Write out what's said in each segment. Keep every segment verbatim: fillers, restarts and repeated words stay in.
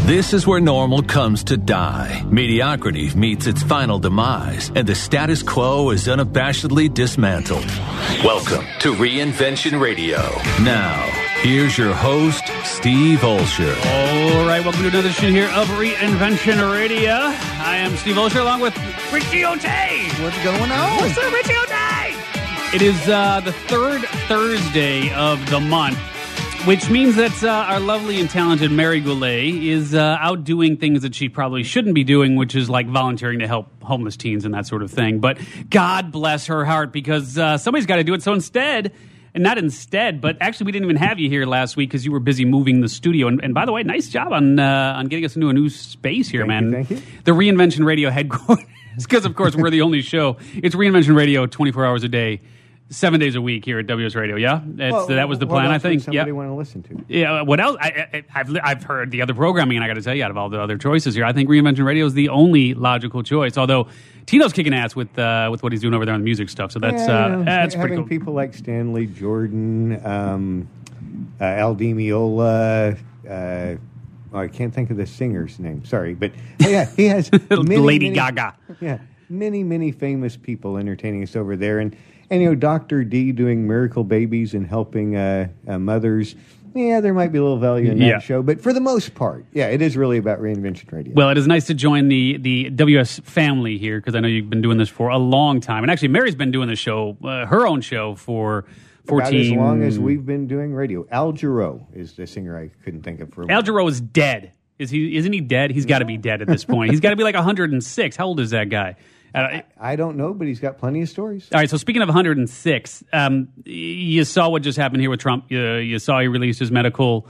This is where normal comes to die. Mediocrity meets its final demise, and the status quo is unabashedly dismantled. Welcome to Reinvention Radio. Now, here's your host, Steve Olsher. All right, welcome to another edition here of Reinvention Radio. I am Steve Olsher along with Richie O'Day. What's going on? What's up, Richie O'Day? It is uh, the third Thursday of the month, which means that uh, our lovely and talented Mary Goulet is uh, out doing things that she probably shouldn't be doing, which is like volunteering to help homeless teens and that sort of thing. But God bless her heart, because uh, somebody's got to do it. So instead, and not instead, but actually we didn't even have you here last week because you were busy moving the studio. And, and by the way, nice job on uh, on getting us into a new space here, thank man. You, thank you. The Reinvention Radio headquarters, because of course we're the only show. It's Reinvention Radio twenty-four hours a day. Seven days a week here at W S Radio, yeah? It's, well, that was the plan, what else I think. Would somebody yeah. want to listen to? Yeah, what else? I, I, I've I've heard the other programming, and I got to tell you, out of all the other choices here, I think Reinvention Radio is the only logical choice. Although Tito's kicking ass with uh, with what he's doing over there on the music stuff, so that's yeah, uh, you know, that's having pretty cool. people like Stanley Jordan, um, uh, Al Di Meola. Uh, oh, I can't think of the singer's name. Sorry, but yeah, he has many, Lady many, Gaga. Yeah, many many famous people entertaining us over there, and. And, you know, Doctor D doing miracle babies and helping uh, uh, mothers. Yeah, there might be a little value in that yeah. show. But for the most part, yeah, it is really about Reinvention Radio. Well, it is nice to join the, the W S family here, because I know you've been doing this for a long time. And actually, Mary's been doing the show, uh, her own show, for fourteen... About as long as we've been doing radio. Al Jarreau is the singer I couldn't think of for a while. Al Jarreau is dead. Is he? Isn't he dead? He's got to be dead at this point. He's got to be like one hundred six. How old is that guy? Uh, I don't know, but he's got plenty of stories. All right, so speaking of one hundred six, um, you saw what just happened here with Trump. You, you saw he released his medical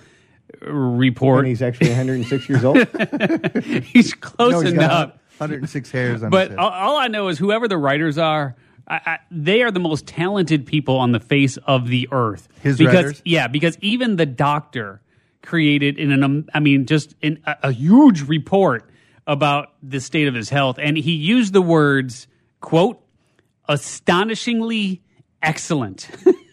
report. And he's actually one hundred six years old? He's close no, he's enough. got one hundred six hairs on but his head. all, all I know is whoever the writers are, I, I, they are the most talented people on the face of the earth. His because, writers? Yeah, because even the doctor created, in an, um, I mean, just in a, a huge report about the state of his health, and he used the words, quote, astonishingly excellent.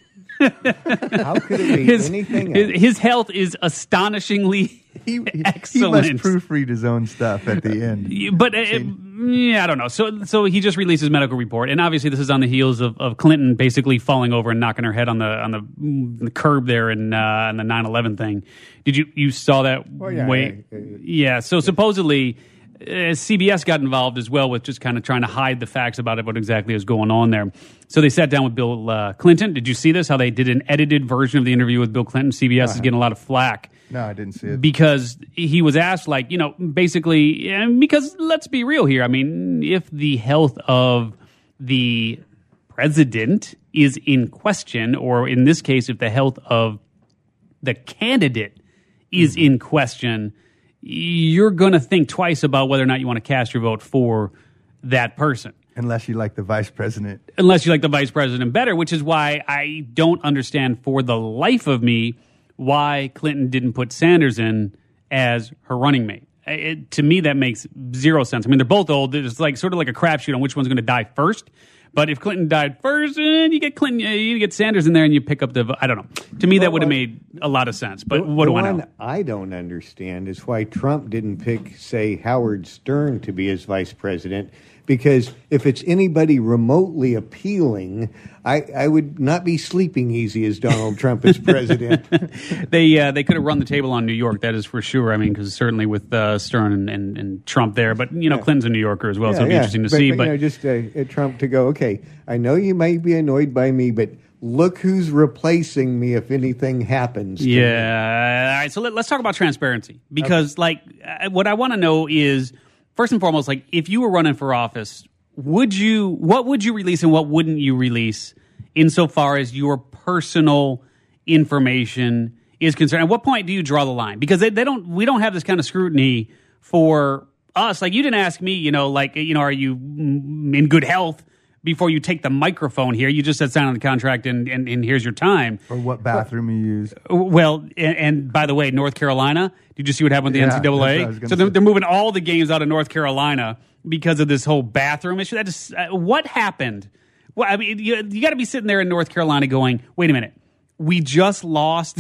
How could it be his, anything his, else? his health is astonishingly he, he, excellent. he must proofread his own stuff at the end. But uh, yeah, I don't know. So, so he just released his medical report, and obviously this is on the heels of, of Clinton basically falling over and knocking her head on the on the, the curb there in uh, in the nine eleven thing. Did you you saw that? Oh, yeah, way? yeah, yeah. Yeah. So supposedly. Uh, C B S got involved as well with just kind of trying to hide the facts about it, what exactly is going on there. So they sat down with Bill uh, Clinton. Did you see this? How they did an edited version of the interview with Bill Clinton? C B S Uh-huh. is getting a lot of flack. No, I didn't see it. Because he was asked, like, you know, basically, and because let's be real here. I mean, if the health of the president is in question, or in this case, if the health of the candidate is in question, you're going to think twice about whether or not you want to cast your vote for that person. Unless you like the vice president. Unless you like the vice president better, which is why I don't understand for the life of me why Clinton didn't put Sanders in as her running mate. It, to me, that makes zero sense. I mean, they're both old. It's like sort of like a crapshoot on which one's going to die first. But if Clinton died first, and you get Clinton, you get Sanders in there, and you pick up the. I don't know. To me, that would have made a lot of sense. But The- what the do I one know? I don't understand is why Trump didn't pick, say, Howard Stern to be his vice president. Because if it's anybody remotely appealing, I, I would not be sleeping easy as Donald Trump as president. They uh, they could have run the table on New York, that is for sure. I mean, because certainly with uh, Stern and, and, and Trump there, but you know, Yeah. Clinton's a New Yorker as well, so Yeah, it'd be yeah. interesting to but, see. But, But you know, just uh, uh, Trump to go, okay, I know you might be annoyed by me, but look who's replacing me if anything happens to me. yeah, all right. So let, let's talk about transparency, because like uh, what I want to know is first and foremost, like if you were running for office, would you what would you release and what wouldn't you release insofar as your personal information is concerned? At what point do you draw the line? Because they, they don't we don't have this kind of scrutiny for us. Like you didn't ask me, you know, like, you know, are you mm, in good health before you take the microphone here? You just said sign on the contract and, and, and here's your time. Or what bathroom you use. Well, and, and by the way, North Carolina, did you see what happened with the Yeah, N C double that's A? what I was gonna So they're, say. they're moving all the games out of North Carolina because of this whole bathroom issue. That just, uh, what happened? Well, I mean, you, you got to be sitting there in North Carolina going, wait a minute, we just lost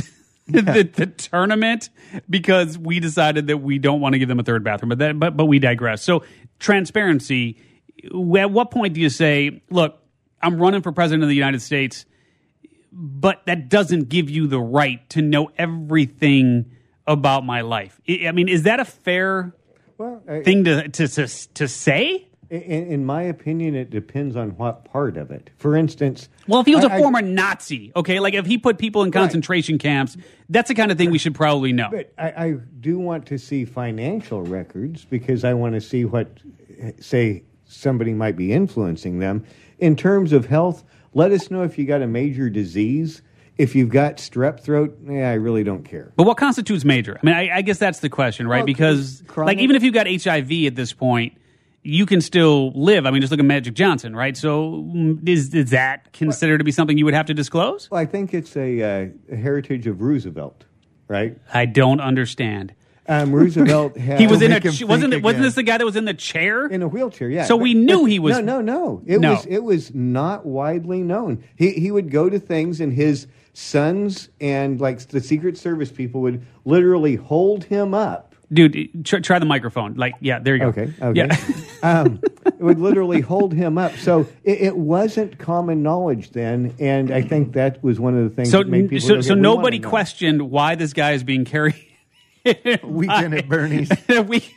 the, the tournament because we decided that we don't want to give them a third bathroom. But that, but but we digress. So transparency. At what point do you say, look, I'm running for president of the United States, but that doesn't give you the right to know everything about my life? I mean, is that a fair well, I, thing to, to to to say? In, in my opinion, it depends on what part of it. For instance, well, if he was a I, former I, Nazi, okay, like if he put people in concentration right. camps, that's the kind of thing we should probably know. But I, I do want to see financial records because I want to see what, say, somebody might be influencing them. In terms of health, let us know if you got a major disease. If you've got strep throat, yeah, I really don't care. But what constitutes major? I mean, I, I guess that's the question, right? Well, because, chronic, like, even if you've got H I V at this point, you can still live. I mean, just look at Magic Johnson, right? So is, is that considered to be something you would have to disclose? Well, I think it's a, uh, a heritage of Roosevelt, right? I don't understand. Um, Roosevelt had... he was in a... Ch- wasn't, it, wasn't this the guy that was in the chair? In a wheelchair, yeah. So but, we knew but, he was... No, no, no. It, no. Was, it was not widely known. He, he would go to things and his sons and, like, the Secret Service people would literally hold him up. Dude, try, try the microphone. Like, yeah, there you go. Okay, okay. Yeah. um, it would literally hold him up. So it, it wasn't common knowledge then, and I think that was one of the things so, that made people... So, okay, so nobody know. questioned why this guy is being carried... Weekend at Bernie's. we,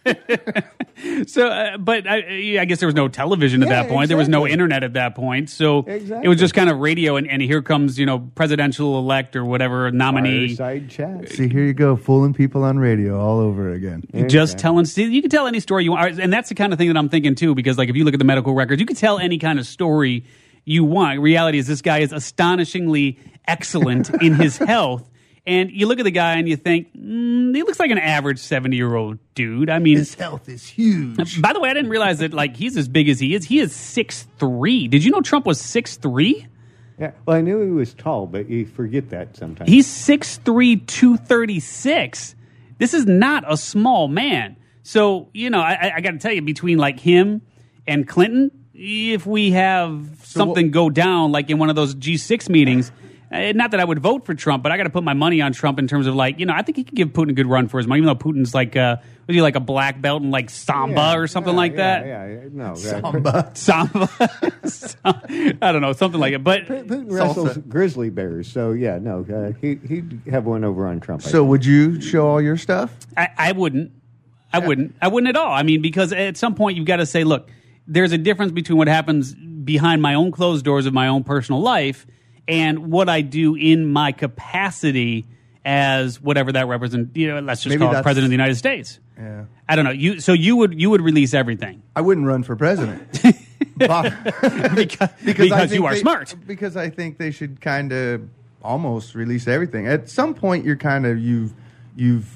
so, uh, but I, I guess there was no television at Yeah, that point. exactly. There was no internet at that point. So Exactly. it was just kind of radio, and, and here comes, you know, presidential elect or whatever nominee. Fireside chat. See, here you go, fooling people on radio all over again. Just telling, see, you can tell any story you want. And that's the kind of thing that I'm thinking too, because like if you look at the medical records, you can tell any kind of story you want. Reality is this guy is astonishingly excellent in his health. And you look at the guy and you think, mm, he looks like an average seventy-year-old dude. I mean... His health is huge. By the way, I didn't realize that like he's as big as he is. He is six three. Did you know Trump was six three? Yeah, well, I knew he was tall, but you forget that sometimes. He's six three, two thirty-six. This is not a small man. So, you know, I, I got to tell you, between like him and Clinton, if we have So something what- go down like in one of those G six meetings... Uh, not that I would vote for Trump, but I got to put my money on Trump in terms of like, you know, I think he could give Putin a good run for his money, even though Putin's like, uh, was he like a black belt in like Samba Yeah, or something yeah, like yeah, that? Yeah, yeah, no. Samba. Samba. I don't know, something like it. But Putin wrestles grizzly bears, so yeah, no, uh, he, he'd have one over on Trump. I So think. would you show all your stuff? I, I wouldn't. I wouldn't. I wouldn't at all. I mean, because at some point you've got to say, look, there's a difference between what happens behind my own closed doors of my own personal life and what I do in my capacity as whatever that represents. You know, let's just Maybe call it that's- president of the United States. Yeah. I don't know. You so you would you would release everything I wouldn't run for president. But- because, I because think you are they- smart. Because I think they should kind of almost release everything. At some point, you're kind of you've you've.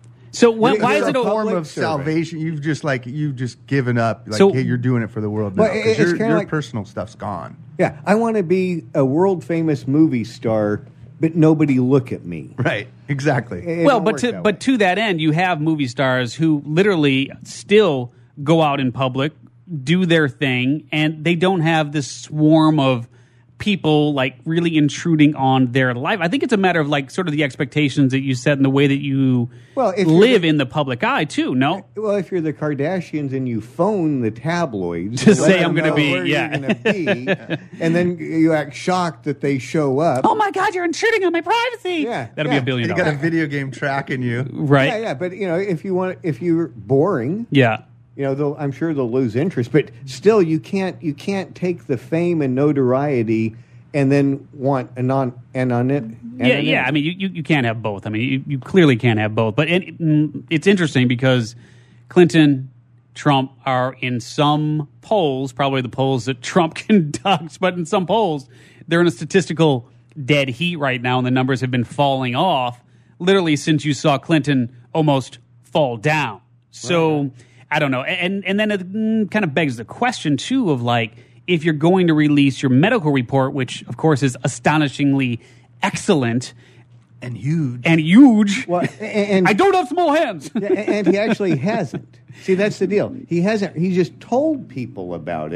So why, you're- why you're is it a a form public of servant. salvation? You've just like you've just given up. Like So- hey, you're doing it for the world now Well, it- because it's your, kinda your like- personal stuff's gone. Yeah, I want to be a world famous movie star, but nobody look at me. Right. Exactly. It well, don't but work to that but way. to that end, you have movie stars who literally still go out in public, do their thing, and they don't have this swarm of people like really intruding on their life. I think it's a matter of like sort of the expectations that you set and the way that you Well, if you're live the- in the public eye too. No, Well, if you're the Kardashians and you phone the tabloids To let say them I'm gonna know be- where yeah. you're going to be, and then you act shocked that they show up. oh my God, you're intruding on my privacy. Yeah, That'll yeah. be a billion You got a dollars, video game tracking you. right? Yeah, yeah, but you know, if you want, if you're boring, Yeah. you know, they'll, I'm sure they'll lose interest. But still, you can't, you can't take the fame and notoriety and then want a non and on it. Yeah, yeah. I mean, you, you, you can't have both. I mean, you, you clearly can't have both. But it, mm, it's interesting because Clinton, Trump are in some polls, probably the polls that Trump conducts, but in some polls, they're in a statistical dead heat right now, and the numbers have been falling off literally since you saw Clinton almost fall down. So right. I don't know. And, and then it mm, kind of begs the question, too, of like, if you're going to release your medical report, which, of course, is astonishingly excellent And huge. and huge, Well, and, and I don't have small hands. and he actually hasn't. See, that's the deal. He hasn't. He just told people about it,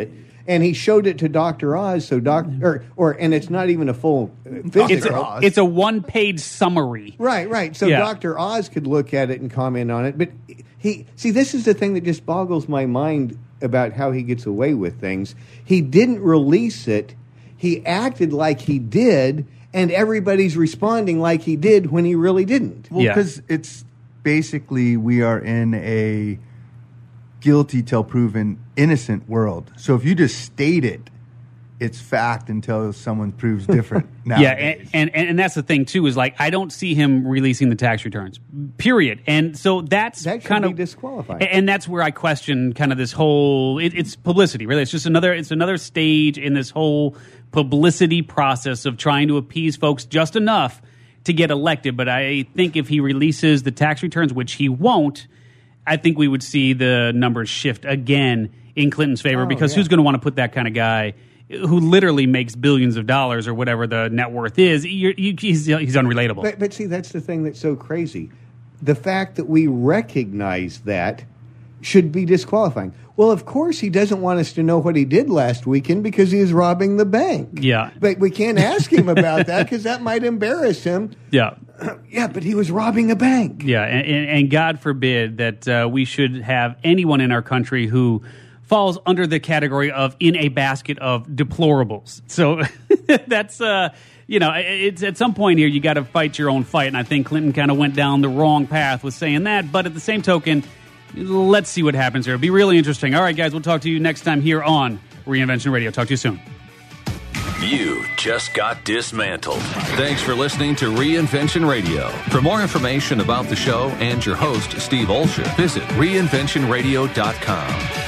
And he showed it to Doctor Oz, so Doc or or and it's not even a full uh, physical. It's a, it's a one-page summary. Right, right. So Yeah. Doctor Oz could look at it and comment on it, but he see this is the thing that just boggles my mind about how he gets away with things. He didn't release it. He acted like he did, and everybody's responding like he did when he really didn't. Well, Yeah. because it's basically we are in a guilty till proven innocent world. So if you just state it, it's fact until someone proves different. Yeah, nowadays. and, and and that's the thing too is like I don't see him releasing the tax returns. Period. And so that's That should kind be of disqualifying. And that's where I question kind of this whole. It, it's publicity, really. It's just another. It's another stage in this whole publicity process of trying to appease folks just enough to get elected. But I think if he releases the tax returns, which he won't, I think we would see the numbers shift again in Clinton's favor Oh, because yeah. who's going to want to put that kind of guy who literally makes billions of dollars or whatever the net worth is? You're, you, he's, he's unrelatable. But, but see, that's the thing that's so crazy. The fact that we recognize that should be disqualifying. Well, of course, he doesn't want us to know what he did last weekend because he was robbing the bank. Yeah. But we can't ask him about that because that might embarrass him. yeah. Yeah, but he was robbing a bank. Yeah, and, and, and God forbid that uh, we should have anyone in our country who falls under the category of in a basket of deplorables. So that's, uh, you know, it's at some point here you got to fight your own fight, and I think Clinton kind of went down the wrong path with saying that. But at the same token, let's see what happens here. It'll be really interesting. All right, guys, we'll talk to you next time here on Reinvention Radio. Talk to you soon. You just got dismantled. Thanks for listening to Reinvention Radio. For more information about the show and your host, Steve Olsher, visit reinvention radio dot com.